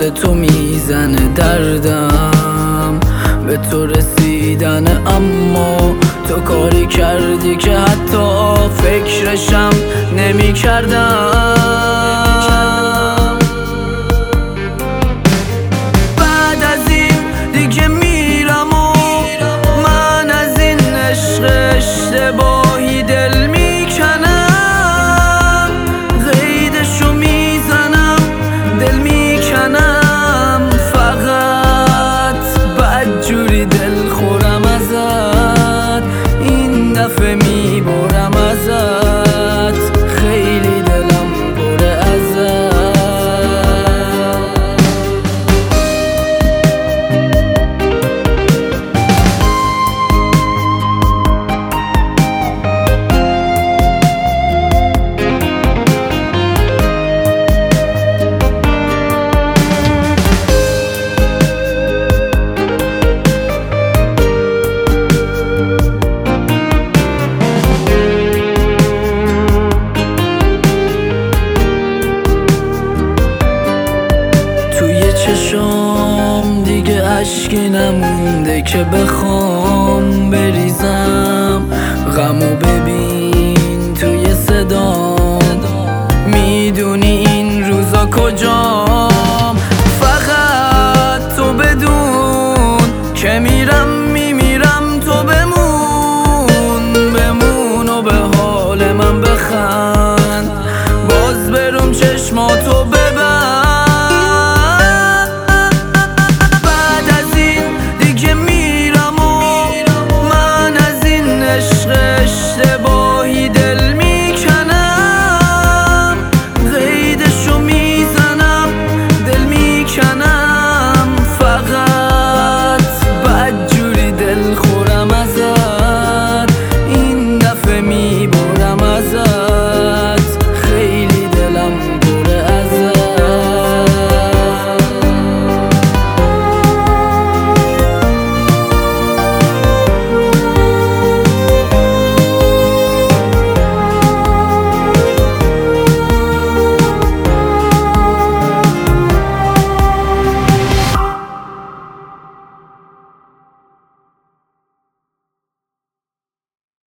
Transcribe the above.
واسه تو میزنه دردم به تو رسیدن، اما تو کاری کردی که حتی فکرشم نمی کردم. بعد از این دیگه میرم و من از این عشق اشتباهی دل میکنم، قیدشو میزنم دل میکنم، فقط بدجوری دل خورم ازت، این دفعه میبرم ازت، خیلی دلم بره ازت. چشام دیگه اشکی نمونده که بخوام بریزم، غمو ببین توی صدام، میدونی این روزا کجا